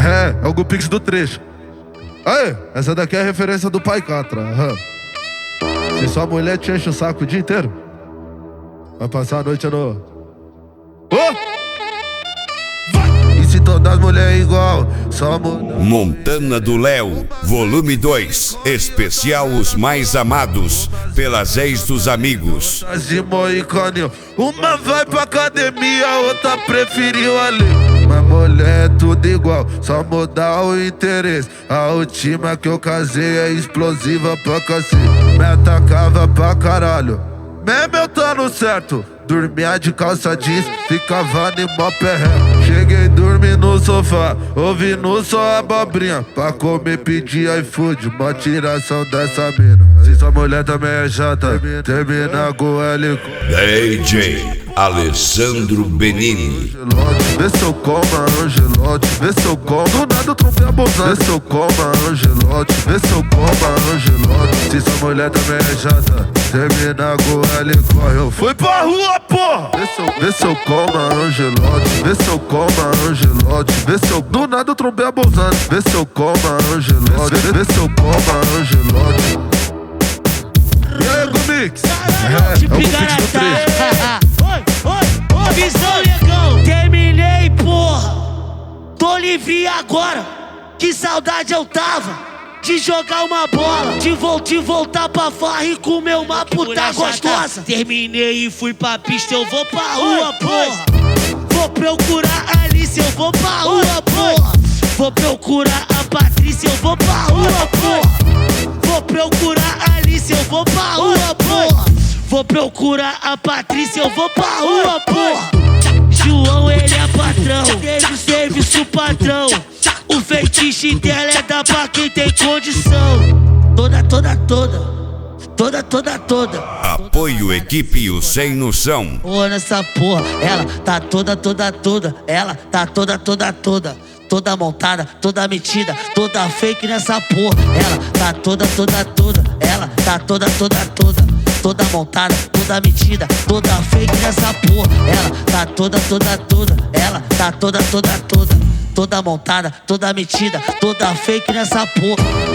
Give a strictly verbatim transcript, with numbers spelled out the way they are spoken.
É, é o Gupix do trecho. Aí, essa daqui é a referência do Pai Catra. Uhum. Se sua mulher te enche o saco o dia inteiro, vai passar a noite no... Oh! E se todas as mulheres igual, só muda... Montana do Léo, volume dois. Especial Os Mais Amados, pelas ex dos amigos. De moicano, uma vai pra academia, a outra preferiu ali. Mas mulher é tudo igual, só mudar o interesse. A última que eu casei é explosiva pra cacete. Me atacava pra caralho, mesmo eu tô no certo. Dormia de calça jeans, ficava em mó perreco. Cheguei dormi no sofá, ouvindo só abobrinha. Pra comer pedir iFood, uma tiração dessa mina. Se sua mulher também é chata, termina com L. D J Alessandro Benini. Vê se eu como a Angelote, vê se eu como. Do nada eu trombei a bolsa. Vê se eu como a Angelote, vê se eu como a Angelote. Se sua mulher também é chata, termina com L. Corre, eu fui pra rua, porra. Vê se eu, vê se eu como a Angelote, vê se eu como a Angelote. Vê se eu, do nada eu trombei a bolsa. Vê se eu como a Angelote, vê, vê se eu como a Angelote. E aí, Gumix? É, é o Gumix do trecho. Visão, negão, terminei, porra. Tô livre agora. Que saudade eu tava de jogar uma bola, de, vo de voltar pra farra e comer uma puta gostosa. Terminei e fui pra pista, eu vou pra rua, porra. Vou procurar a Alice, eu vou pra rua, porra. Vou procurar a Patrícia, eu vou pra rua, porra. Vou procurar a Alice, eu vou pra rua, porra. Vou procurar a Patrícia, eu vou pra rua, porra. João, ele é patrão, teve serviço padrão. O feitiço dela é dar pra quem tem condição. Toda, toda, toda, toda, toda, toda. Apoio equipe o Sem Noção. Porra, nessa porra, ela tá toda, toda, toda. Ela tá toda, toda, toda. Toda montada, toda metida, toda fake nessa porra. Ela tá toda, toda, toda. Ela tá toda, toda, toda. Toda montada, toda metida, toda fake nessa porra. Ela tá toda, toda, toda. Ela tá toda, toda, toda. Toda montada, toda metida, toda fake nessa porra.